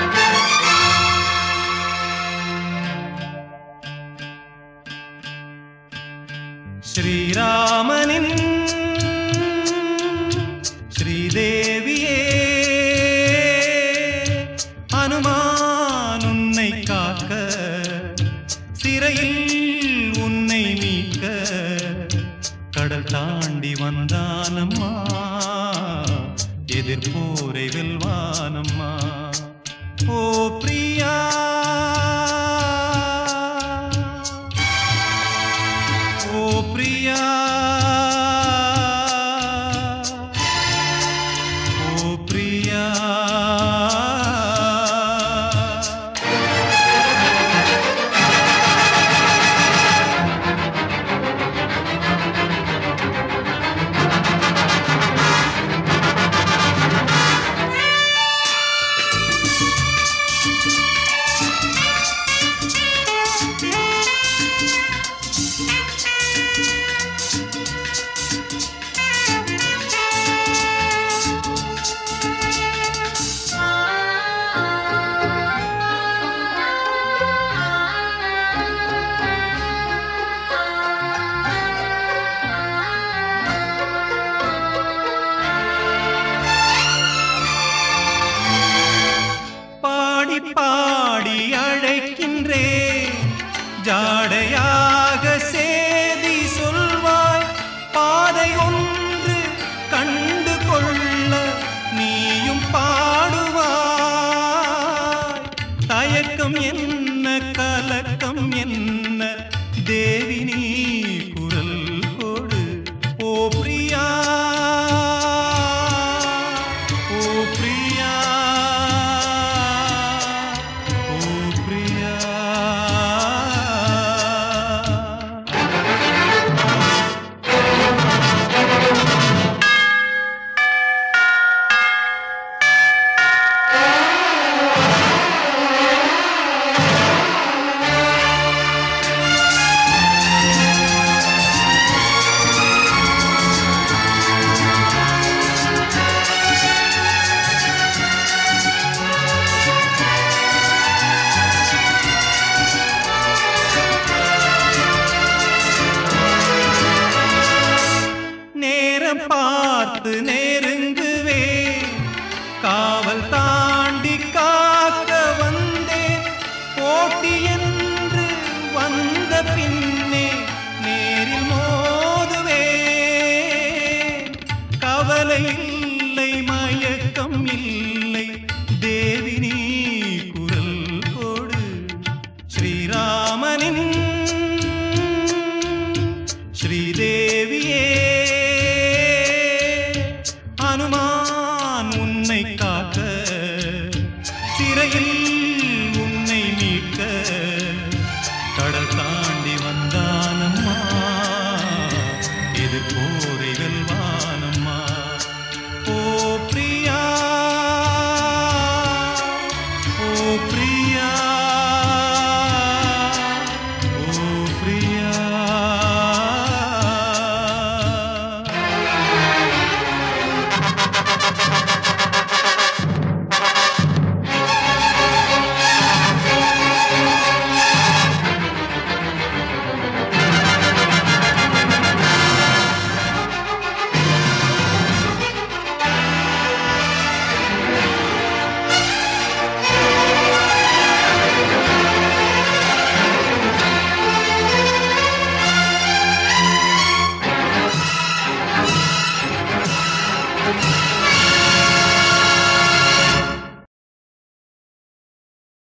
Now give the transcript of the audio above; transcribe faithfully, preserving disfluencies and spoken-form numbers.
ஸ்ரீராமனின் ஸ்ரீதேவியே அனுமான் உன்னை காக்க சிறையில் உன்னை மீட்க கடல் தாண்டி வந்தானம்மா எதிர்போரை வெல்வானம்மா. ஓ பிரியா ஓ பிரியா ஓ பிரியா பாடி அழைக்கின்றே ஜாடையாக சேதி சொல்வாய் பாதை ஒன்று கண்டு கொள்ள நீயும் பாடுவாய். தயக்கம் என்ன கலக்கம் என்ன தேவி நீ குரல் கொடு. ஓ பிரியா ஓ பிரியா பார்த்து நெருங்குவே காவல் தாண்டி காக்க வந்தே போட்டி என்று வந்த பின்னே நேரில் மோதுவே. கவலை இல்லை மயக்கம் இல்லை தேவி நீ குரல் கொடு. ஸ்ரீராமனின் ஸ்ரீதேவியே அனுமான் உன்னை காக்க சிறையில் உன்னை மீட்க கடல் தாண்டி வந்தானம்மா இது போரை வெல்வானம்மா. ஓ பிரியா ஓ பிரியா ஓ பிரியா Thank you.